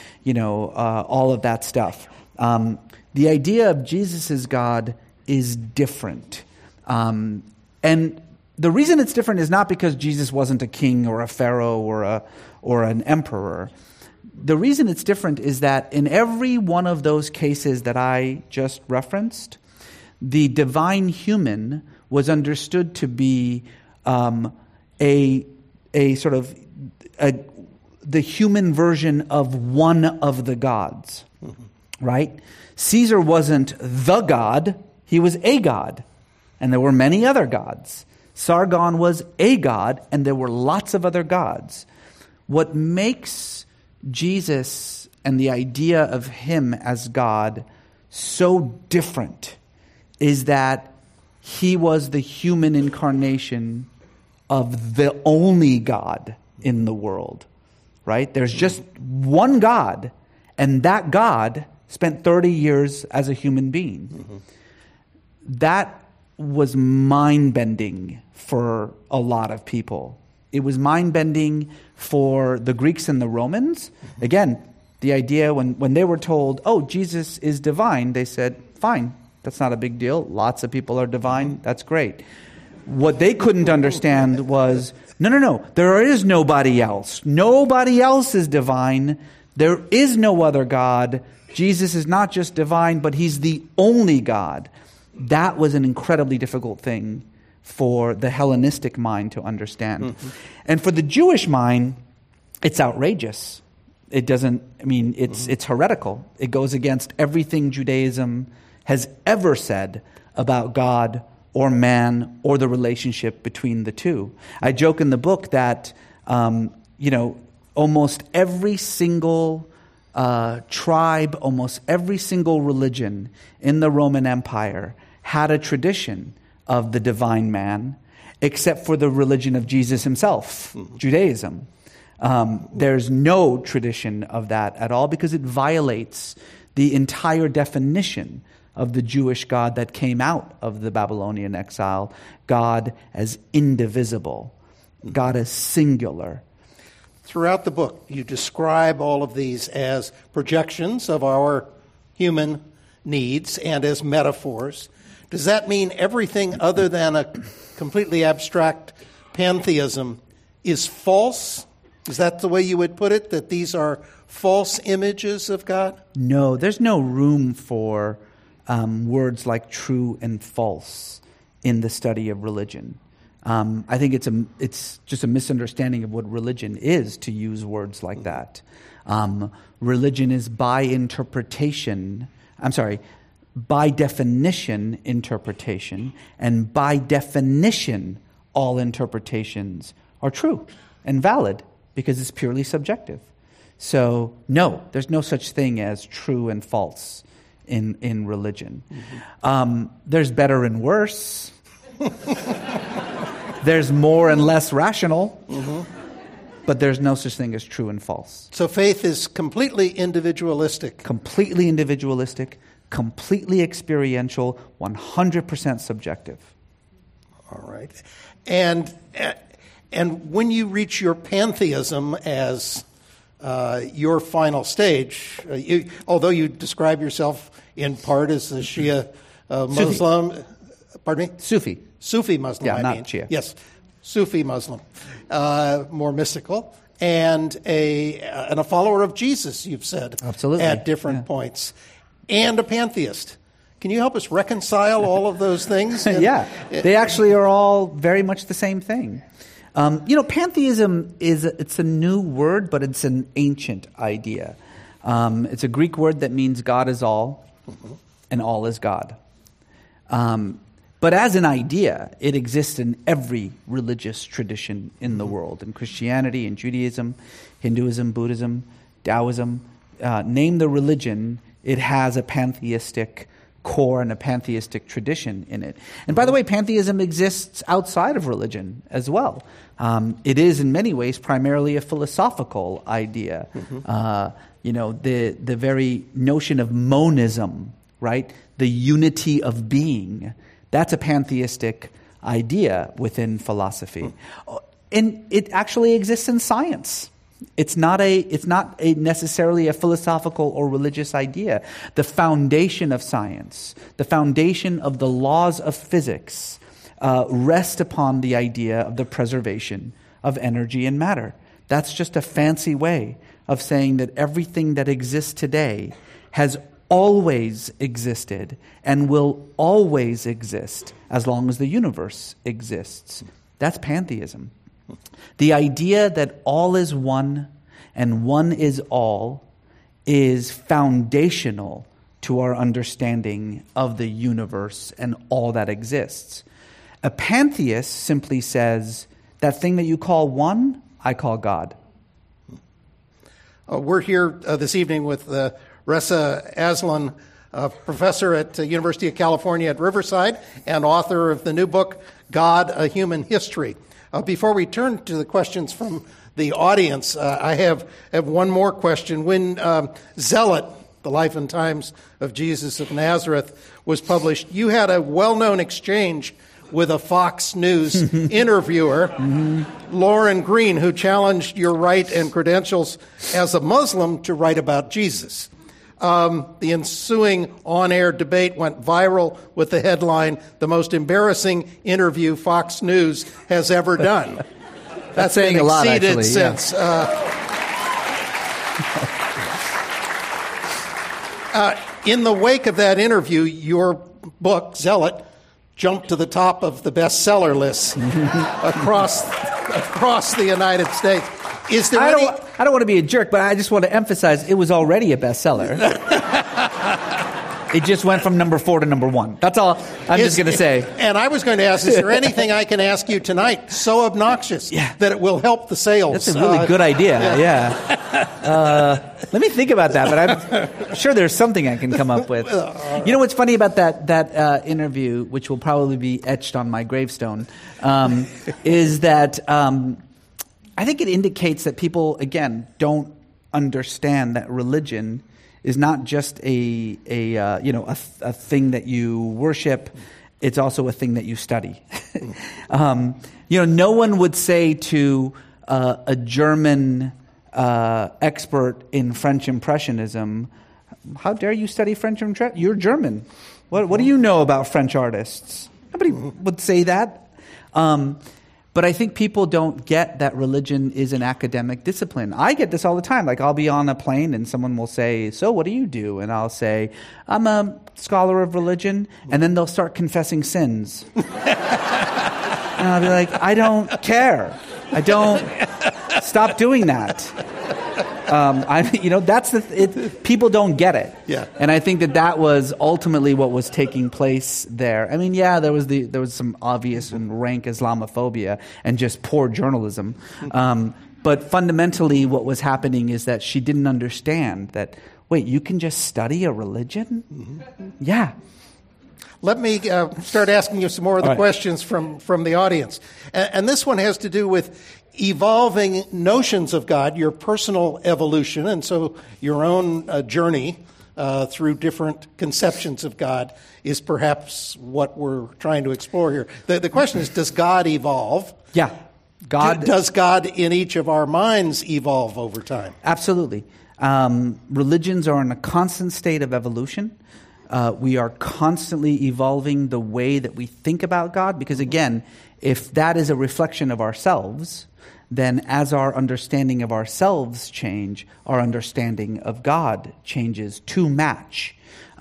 all of that stuff. The idea of Jesus as God is different. And the reason it's different is not because Jesus wasn't a king or a pharaoh or an emperor. The reason it's different is that in every one of those cases that I just referenced, the divine human was understood to be the the human version of one of the gods, right? Caesar wasn't the god, he was a god. And there were many other gods. Sargon was a god, and there were lots of other gods. What makes Jesus and the idea of him as God so different is that he was the human incarnation of the only God in the world, right? There's just one God, and that God spent 30 years as a human being. That was mind-bending for a lot of people. It was mind-bending for the Greeks and the Romans. Again, the idea when they were told, oh, Jesus is divine, they said, fine, that's not a big deal. Lots of people are divine. That's great. What they couldn't understand was, no, there is nobody else. Nobody else is divine. There is no other God. Jesus is not just divine, but he's the only God. That was an incredibly difficult thing for the Hellenistic mind to understand. And for the Jewish mind, it's outrageous. It doesn't, it's heretical. It goes against everything Judaism has ever said about God or man or the relationship between the two. I joke in the book that, almost every single tribe, almost every single religion in the Roman Empire had a tradition of the divine man, except for the religion of Jesus himself, Judaism. There's no tradition of that at all because it violates the entire definition of the Jewish God that came out of the Babylonian exile, God as indivisible, God as singular. Throughout the book, you describe all of these as projections of our human needs and as metaphors. Does that mean everything other than a completely abstract pantheism is false? Is that the way you would put it, that these are false images of God? No, there's no room for words like true and false in the study of religion. I think it's just a misunderstanding of what religion is to use words like that. Religion is by definition interpretation, and by definition all interpretations are true and valid because it's purely subjective. So no, there's no such thing as true and false in religion. There's better and worse. There's more and less rational. But there's no such thing as true and false. So faith is completely individualistic. Completely individualistic, completely experiential, 100% subjective. All right. And when you reach your pantheism as your final stage, although you describe yourself in part as a Shia Muslim, Sufi. Pardon me? Sufi Muslim, yeah, not Shia. Yes, Sufi Muslim, more mystical, and a follower of Jesus, you've said. Absolutely. At different points, and a pantheist. Can you help us reconcile all of those things? Yeah, they actually are all very much the same thing. Pantheism it's a new word, but it's an ancient idea. It's a Greek word that means God is all, and all is God. But as an idea, it exists in every religious tradition in the world, in Christianity, in Judaism, Hinduism, Buddhism, Taoism. Name the religion, it has a pantheistic core and a pantheistic tradition in it. And by the way, pantheism exists outside of religion as well. It is in many ways primarily a philosophical idea. The very notion of monism, right? The unity of being. That's a pantheistic idea within philosophy. And it actually exists in science. It's not necessarily a philosophical or religious idea. The foundation of science, the foundation of the laws of physics, rest upon the idea of the preservation of energy and matter. That's just a fancy way of saying that everything that exists today has always existed and will always exist as long as the universe exists. That's pantheism. The idea that all is one, and one is all is foundational to our understanding of the universe and all that exists. A pantheist simply says, that thing that you call one, I call God. We're here this evening with Reza Aslan, professor at the University of California at Riverside and author of the new book, God, A Human History. Before we turn to the questions from the audience, I have one more question. When Zealot, The Life and Times of Jesus of Nazareth, was published, you had a well-known exchange with a Fox News interviewer, Lauren Green, who challenged your right and credentials as a Muslim to write about Jesus. The ensuing on-air debate went viral with the headline, "The most embarrassing interview Fox News has ever done." That's saying been a lot, exceeded actually, since. In the wake of that interview, your book, Zealot, jumped to the top of the bestseller list across the United States. Is there I don't want to be a jerk, but I just want to emphasize it was already a bestseller. It just went from number 4 to number 1. That's all I'm just going to say. And I was going to ask, is there anything I can ask you tonight so obnoxious that it will help the sales? That's a really good idea, yeah. Let me think about that, but I'm sure there's something I can come up with. You know what's funny about that interview, which will probably be etched on my gravestone, is that I think it indicates that people, again, don't understand that religion is not just a thing that you worship. It's also a thing that you study. No one would say to a German expert in French Impressionism, "How dare you study French Impressionism? You're German. What do you know about French artists?" Nobody would say that. But I think people don't get that religion is an academic discipline. I get this all the time. Like, I'll be on a plane and someone will say, "So what do you do?" And I'll say, "I'm a scholar of religion." And then they'll start confessing sins. And I'll be like, "I don't care. I don't. Stop doing that." People don't get it. Yeah. And I think that was ultimately what was taking place there. I mean, yeah, there was some obvious and rank Islamophobia and just poor journalism. But fundamentally what was happening is that she didn't understand that, wait, you can just study a religion? Mm-hmm. Yeah. Let me start asking you some more of the questions from the audience. And this one has to do with evolving notions of God, your personal evolution, and so your own journey through different conceptions of God is perhaps what we're trying to explore here. The question is, does God evolve? Yeah. Does God in each of our minds evolve over time? Absolutely. Religions are in a constant state of evolution. We are constantly evolving the way that we think about God, because again, if that is a reflection of ourselves, then as our understanding of ourselves change, our understanding of God changes to match.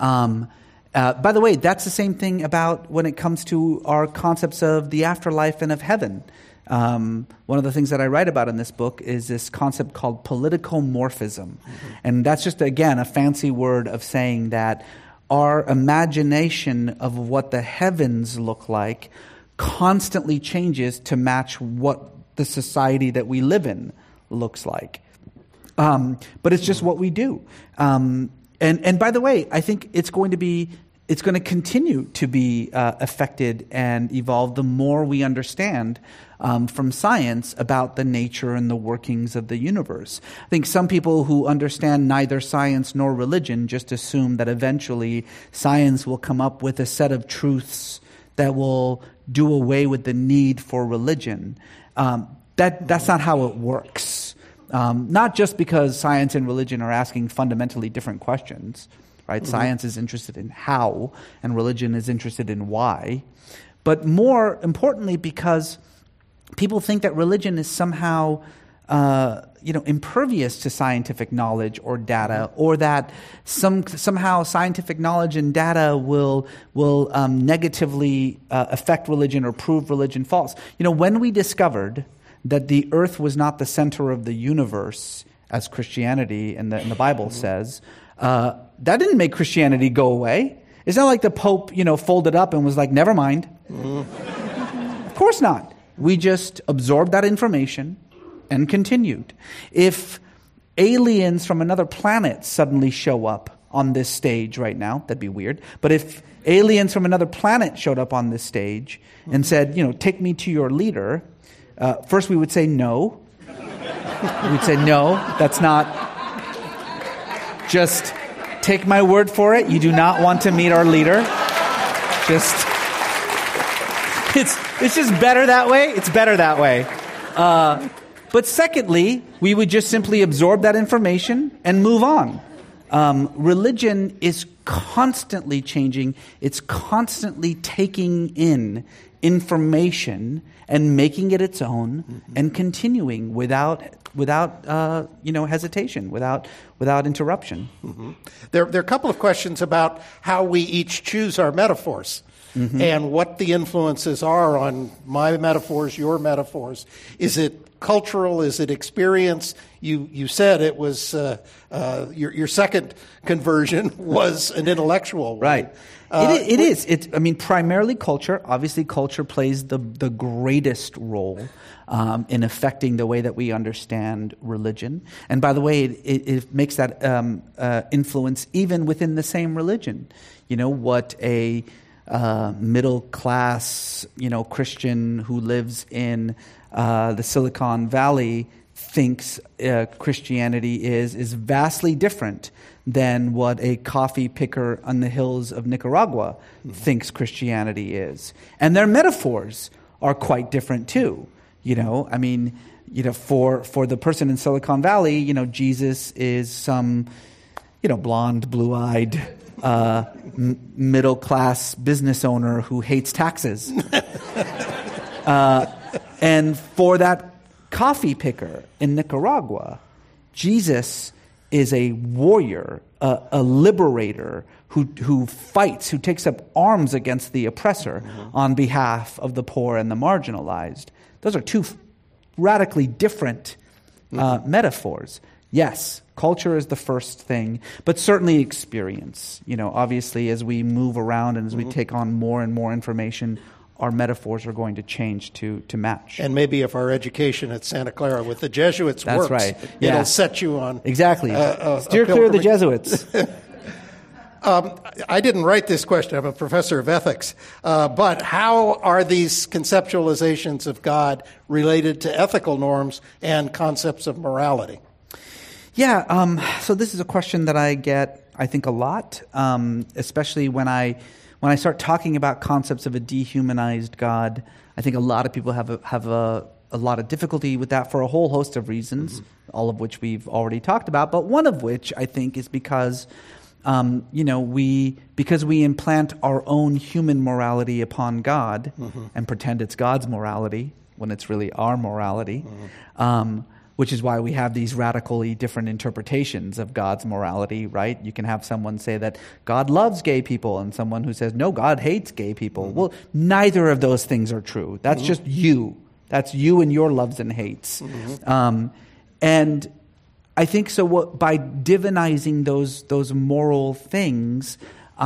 By the way, that's the same thing about when it comes to our concepts of the afterlife and of heaven. One of the things that I write about in this book is this concept called political morphism. Mm-hmm. And that's just, again, a fancy word of saying that our imagination of what the heavens look like constantly changes to match what the society that we live in looks like. But it's just what we do. And by the way, I think it's going to continue to be affected and evolve the more we understand from science about the nature and the workings of the universe. I think some people who understand neither science nor religion just assume that eventually science will come up with a set of truths that will do away with the need for religion. That's not how it works. Not just because science and religion are asking fundamentally different questions, right? Mm-hmm. Science is interested in how, and religion is interested in why. But more importantly, because people think that religion is somehow impervious to scientific knowledge or data, or that somehow scientific knowledge and data will negatively affect religion or prove religion false. When we discovered that the earth was not the center of the universe as Christianity in the Bible says, that didn't make Christianity go away. It's not like the Pope, folded up and was like, never mind. Of course not. We just absorbed that information and continued. If aliens from another planet suddenly show up on this stage right now, that'd be weird. But if aliens from another planet showed up on this stage and said, take me to your leader, first we would say no. We'd say, no, that's not. Just take my word for it. You do not want to meet our leader. It's just better that way. It's better that way. But secondly, we would just simply absorb that information and move on. Religion is constantly changing. It's constantly taking in information and making it its own and continuing without hesitation, without interruption. Mm-hmm. There are a couple of questions about how we each choose our metaphors. Mm-hmm. And what the influences are on my metaphors, your metaphors. Is it cultural? Is it experience? You said it was your second conversion was an intellectual one. Right. It is. It's primarily culture. Obviously, culture plays the greatest role in affecting the way that we understand religion. And by the way, it makes that influence even within the same religion. What a middle class, Christian who lives in the Silicon Valley thinks Christianity is vastly different than what a coffee picker on the hills of Nicaragua thinks Christianity is. And their metaphors are quite different too. For the person in Silicon Valley, Jesus is some, blonde, blue-eyed, middle-class business owner who hates taxes. And for that coffee picker in Nicaragua, Jesus is a warrior, a liberator who fights, who takes up arms against the oppressor on behalf of the poor and the marginalized. Those are two radically different metaphors. Yes, culture is the first thing, but certainly experience. Obviously, as we move around and as we take on more and more information, our metaphors are going to change to match. And maybe if our education at Santa Clara with the Jesuits That's works, right. Yeah. It'll set you on exactly. Steer clear of the Jesuits. I didn't write this question. I'm a professor of ethics. But how are these conceptualizations of God related to ethical norms and concepts of morality? Yeah, so this is a question that I get, I think, a lot, especially when I start talking about concepts of a dehumanized God. I think a lot of people have a lot of difficulty with that for a whole host of reasons, all of which we've already talked about. But one of which I think is because we implant our own human morality upon God and pretend it's God's morality when it's really our morality. Which is why we have these radically different interpretations of God's morality, right? You can have someone say that God loves gay people and someone who says, no, God hates gay people. Well, neither of those things are true. That's just you. That's you and your loves and hates. And I think so by divinizing those moral things,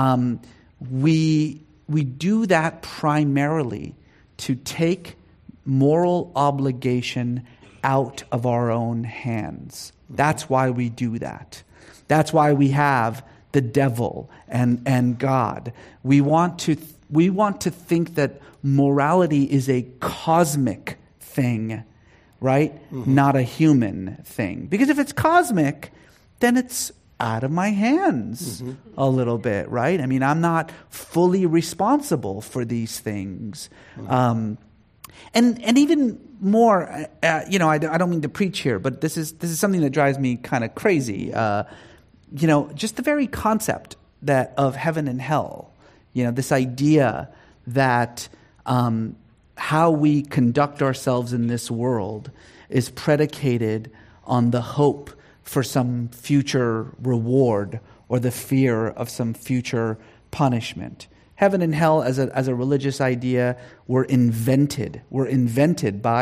we do that primarily to take moral obligation out of our own hands. That's why we do that. That's why we have the devil and God. We want to think that morality is a cosmic thing, right? Not a human thing. Because if it's cosmic, then it's out of my hands a little bit, right? I'm not fully responsible for these things. And even more, I don't mean to preach here, but this is something that drives me kind of crazy. Just the very concept of heaven and hell. This idea that how we conduct ourselves in this world is predicated on the hope for some future reward or the fear of some future punishment. Heaven and hell as a religious idea were invented by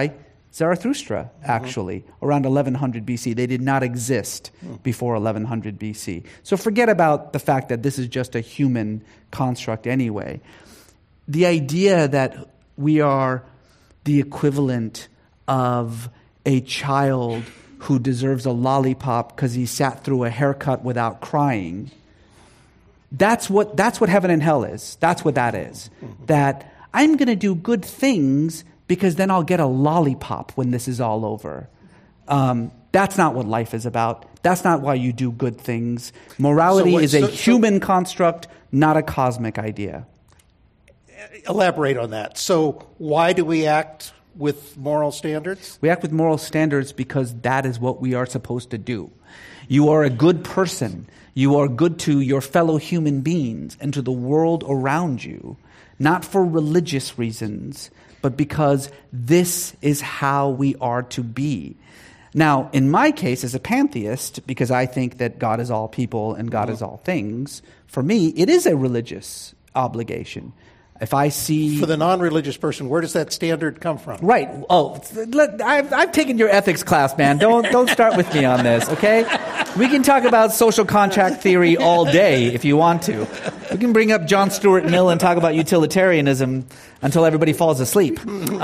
Zarathustra, actually, around 1100 BC. They did not exist before 1100 BC. So forget about the fact that this is just a human construct anyway. The idea that we are the equivalent of a child who deserves a lollipop because he sat through a haircut without crying, that's what heaven and hell is. That's what that is. That I'm going to do good things because then I'll get a lollipop when this is all over. That's not what life is about. That's not why you do good things. Morality is a human construct, not a cosmic idea. Elaborate on that. So why do we act with moral standards? We act with moral standards because that is what we are supposed to do. You are a good person. You are good to your fellow human beings and to the world around you, not for religious reasons, but because this is how we are to be. Now, in my case, as a pantheist, because I think that God is all people and God is all things, for me, it is a religious obligation. If I see... For the non-religious person, where does that standard come from? Right. Oh, I've taken your ethics class, man. Don't start with me on this, okay? We can talk about social contract theory all day if you want to. We can bring up John Stuart Mill and talk about utilitarianism until everybody falls asleep.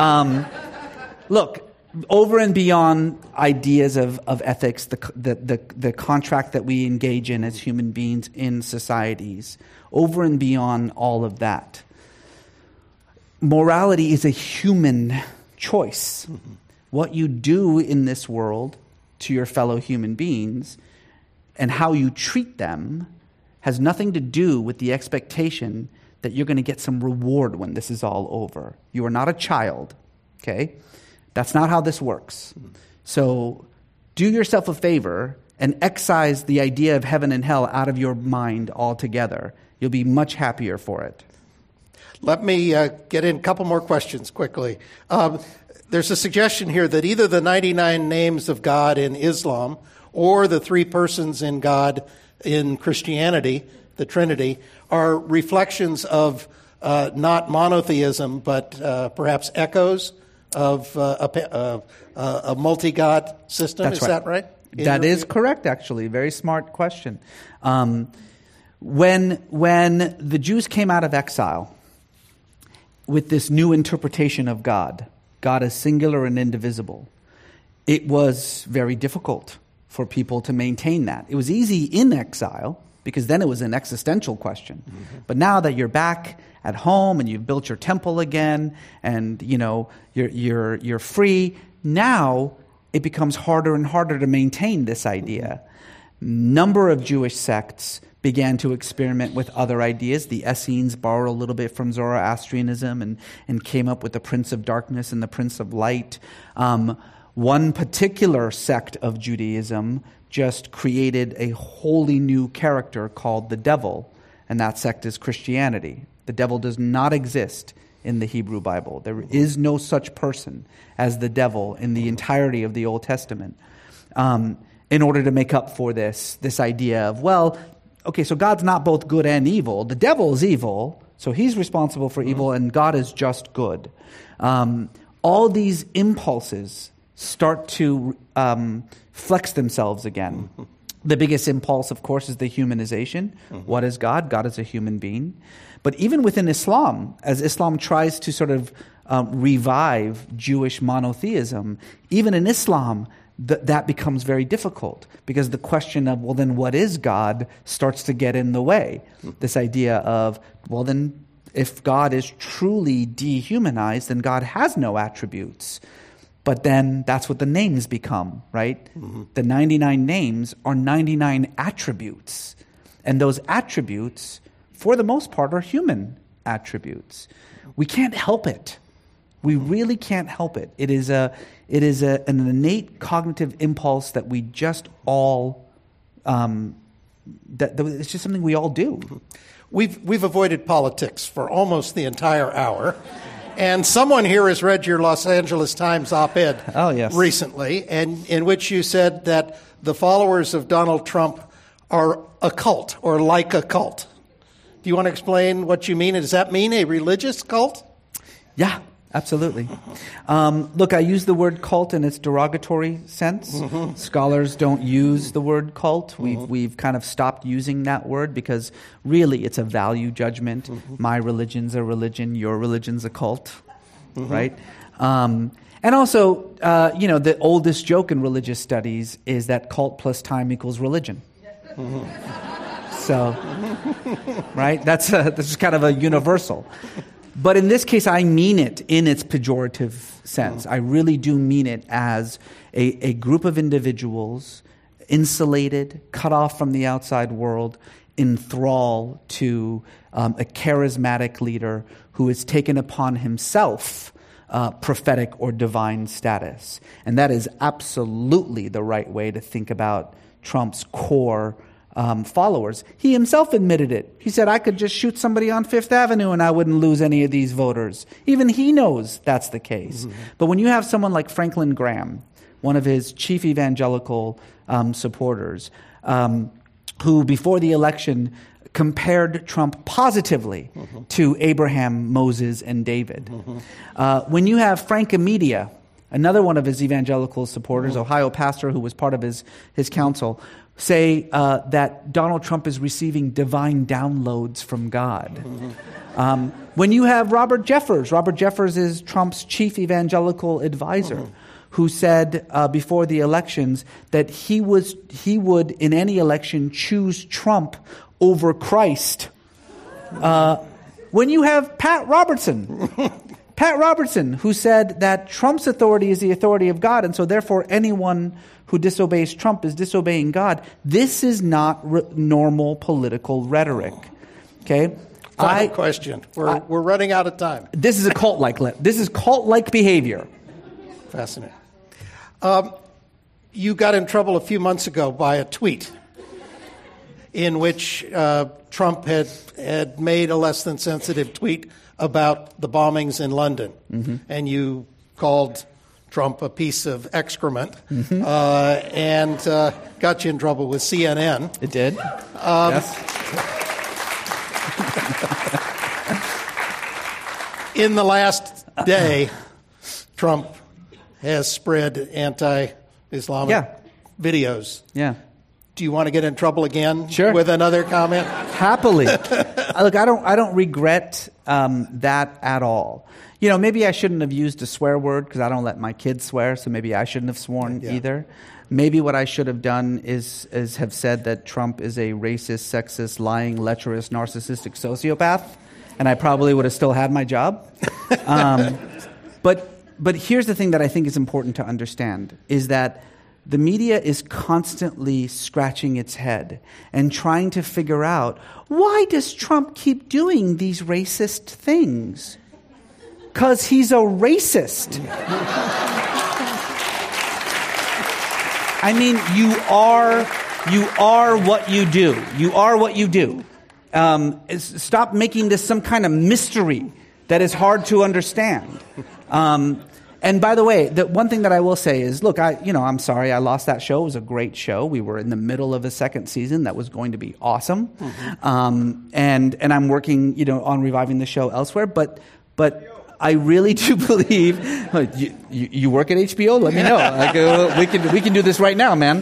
Look, over and beyond ideas of ethics, the contract that we engage in as human beings in societies, over and beyond all of that, morality is a human choice. What you do in this world to your fellow human beings and how you treat them has nothing to do with the expectation that you're going to get some reward when this is all over. You are not a child, okay? That's not how this works. So do yourself a favor and excise the idea of heaven and hell out of your mind altogether. You'll be much happier for it. Let me get in a couple more questions quickly. There's a suggestion here that either the 99 names of God in Islam or the three persons in God in Christianity, the Trinity, are reflections of not monotheism, but perhaps echoes of a multi-God system. That's Is right. that right? That is correct, actually. Very smart question. When the Jews came out of exile with this new interpretation of God, God is singular and indivisible, it was very difficult for people to maintain that. It was easy in exile because then it was an existential question. But now that you're back at home and you've built your temple again and you're free, now it becomes harder and harder to maintain this idea. Number of Jewish sects began to experiment with other ideas. The Essenes borrowed a little bit from Zoroastrianism and came up with the Prince of Darkness and the Prince of Light. One particular sect of Judaism just created a wholly new character called the devil, and that sect is Christianity. The devil does not exist in the Hebrew Bible. There is no such person as the devil in the entirety of the Old Testament. In order to make up for this idea of, well, okay, so God's not both good and evil. The devil is evil, so he's responsible for evil, and God is just good. All these impulses start to flex themselves again. The biggest impulse, of course, is the humanization. What is God? God is a human being. But even within Islam, as Islam tries to sort of revive Jewish monotheism, even in Islam, that becomes very difficult because the question of, well, then what is God starts to get in the way. This idea of, well, then if God is truly dehumanized, then God has no attributes. But then that's what the names become, right? The 99 names are 99 attributes. And those attributes, for the most part, are human attributes. We can't help it. We really can't help it. It is an innate cognitive impulse that we just all, it's just something we all do. We've avoided politics for almost the entire hour. And someone here has read your Los Angeles Times op-ed recently, and in which you said that the followers of Donald Trump are a cult or like a cult. Do you want to explain what you mean? Does that mean a religious cult? Yeah, Absolutely. Look, I use the word cult in its derogatory sense. Mm-hmm. Scholars don't use the word cult. Mm-hmm. We've kind of stopped using that word because really it's a value judgment. Mm-hmm. My religion's a religion, your religion's a cult, mm-hmm. right? And also, the oldest joke in religious studies is that cult plus time equals religion. Mm-hmm. So, right? That's just kind of a universal. But in this case, I mean it in its pejorative sense. I really do mean it as a group of individuals insulated, cut off from the outside world, in thrall to a charismatic leader who has taken upon himself prophetic or divine status. And that is absolutely the right way to think about Trump's core followers. He himself admitted it. He said, I could just shoot somebody on Fifth Avenue and I wouldn't lose any of these voters. Even he knows that's the case. Mm-hmm. But when you have someone like Franklin Graham, one of his chief evangelical supporters, who before the election compared Trump positively mm-hmm. to Abraham, Moses, and David. Mm-hmm. When you have Frank Amedia, another one of his evangelical supporters, mm-hmm. Ohio pastor who was part of his council, say that Donald Trump is receiving divine downloads from God. Mm-hmm. When you have Robert Jeffers is Trump's chief evangelical advisor, mm-hmm. who said before the elections that he would in any election choose Trump over Christ. When you have Pat Robertson, who said that Trump's authority is the authority of God, and so therefore anyone who disobeys Trump is disobeying God. This is not normal political rhetoric. Okay? Final question. We're running out of time. This is cult-like behavior. Fascinating. You got in trouble a few months ago by a tweet in which Trump had made a less than sensitive tweet about the bombings in London. Mm-hmm. And you called Trump a piece of excrement, mm-hmm. And got you in trouble with CNN. It did. Yes. In the last day, Trump has spread anti-Islamic videos. Yeah. Do you want to get in trouble again Sure. with another comment? Happily. Look, I don't regret that at all. Maybe I shouldn't have used a swear word because I don't let my kids swear, so maybe I shouldn't have sworn either. Maybe what I should have done is have said that Trump is a racist, sexist, lying, lecherous, narcissistic sociopath, and I probably would have still had my job. But here's the thing that I think is important to understand, is that the media is constantly scratching its head and trying to figure out, why does Trump keep doing these racist things? Because he's a racist. I mean, you are what you do. You are what you do. Stop making this some kind of mystery that is hard to understand. And by the way, the one thing that I will say is, look, I'm sorry I lost that show. It was a great show. We were in the middle of the second season that was going to be awesome. Mm-hmm. And I'm working, on reviving the show elsewhere. But I really do believe you work at HBO. Let me know. We can do this right now, man.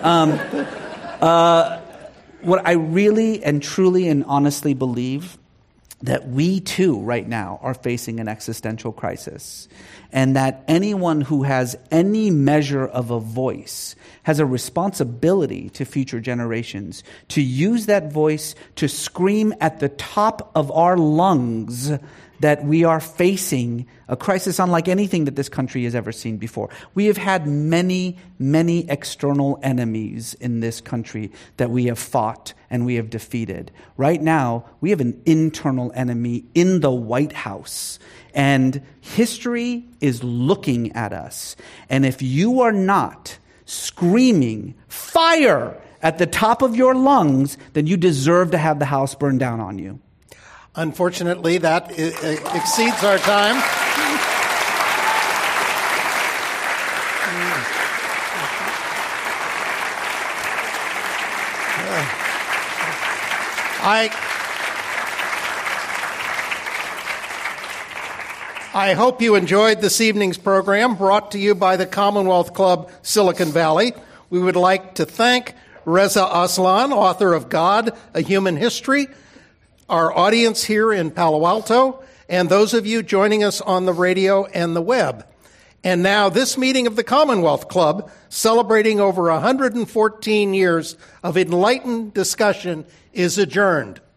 What I really and truly and honestly believe, that we too right now are facing an existential crisis, and that anyone who has any measure of a voice has a responsibility to future generations to use that voice to scream at the top of our lungs that we are facing a crisis unlike anything that this country has ever seen before. We have had many, many external enemies in this country that we have fought and we have defeated. Right now, we have an internal enemy in the White House, and history is looking at us. And if you are not screaming fire at the top of your lungs, then you deserve to have the house burned down on you. Unfortunately, that exceeds our time. I hope you enjoyed this evening's program brought to you by the Commonwealth Club Silicon Valley. We would like to thank Reza Aslan, author of God, A Human History, our audience here in Palo Alto, and those of you joining us on the radio and the web. And now this meeting of the Commonwealth Club, celebrating over 114 years of enlightened discussion, is adjourned.